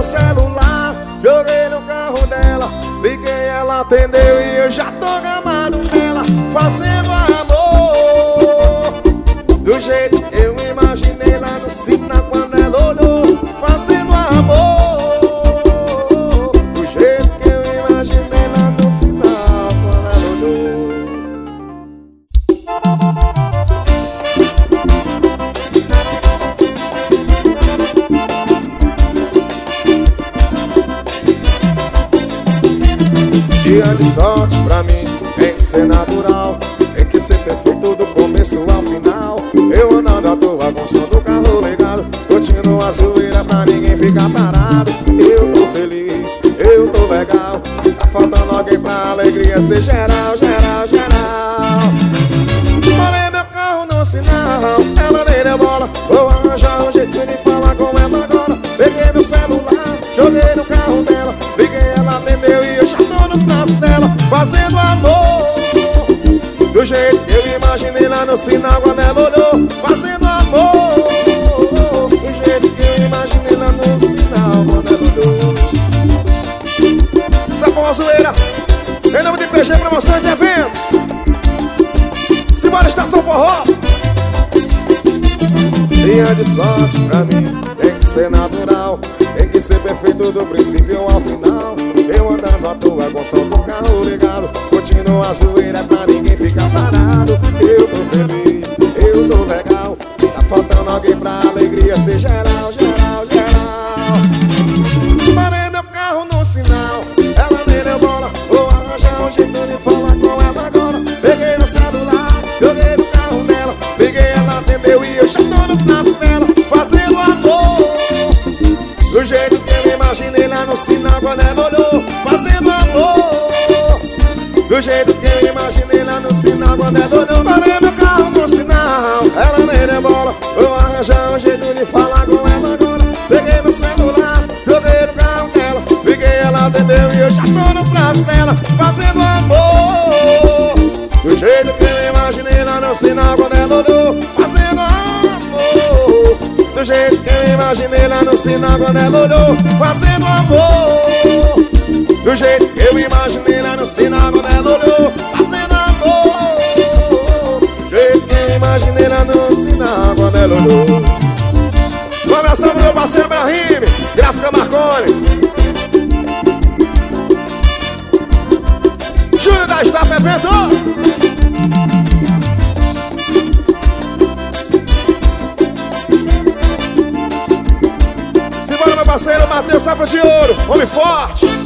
celular, joguei no carro dela, liguei, ela atendeu e eu já tô gamado nela, fazendo amor do jeito que eu imaginei lá no sinal quando ela olhou, fazendo amor do jeito que eu imaginei lá no sinal quando ela olhou. Dia de sorte pra mim tem que ser natural, tem que ser perfeito do começo ao final. Eu andando à toa com o som do carro ligado, curtindo a zoeira pra ninguém ficar parado. Eu tô feliz, eu tô legal, tá faltando alguém pra alegria ser geral, geral, geral. Parei meu carro no sinal, ela nem deu bola, vou arranjar um jeito de falar com ela agora. Peguei meu celular, joguei no carro dela, liguei, ela atendeu e eu já tô nos braços dela, fazendo amor do jeito que eu imaginei lá no sinal quando ela olhou, fazendo amor do jeito que eu imaginei lá no sinal quando ela olhou. Essa foi uma zoeira em nome de PG Promoções e Eventos. Simbora Estação Forró. Dia de sorte pra mim tem que ser natural, tem que ser perfeito do princípio ao final. Eu andando à toa com o som do carro ligado, curtindo a zoeira pra ninguém ficar parado. Eu tô feliz, eu tô legal, tá faltando alguém pra alegria ser geral, geral, geral. Parei meu carro no sinal, ela nem deu bola, vou arranjar um jeito de falar com ela agora. Peguei no celular, joguei no carro dela, liguei, ela atendeu e eu já tô nos braços dela, fazendo amor do jeito que eu imaginei lá no sinal quando ela olhou, fazendo amor do jeito que eu imaginei lá no sinal quando ela olhou. Parei meu carro no sinal, ela nem deu bola, vou arranjar um jeito de falar com ela agora. Peguei no celular, joguei no carro dela, liguei, ela atendeu e eu já tô nos braços dela, fazendo amor do jeito que eu imaginei lá no sinal quando ela olhou, fazendo amor do jeito que eu imaginei lá no sinal quando ela olhou, fazendo amor do jeito que eu imaginei lá no sinal quando ela olhou, fazendo amor do jeito que eu imaginei lá no sinal quando ela olhou. Um abração pro meu parceiro Brahim, Gráfica Marconi, Júlio da Estafa Eventos. Simbora meu parceiro Matheus Safra de Ouro, homem forte.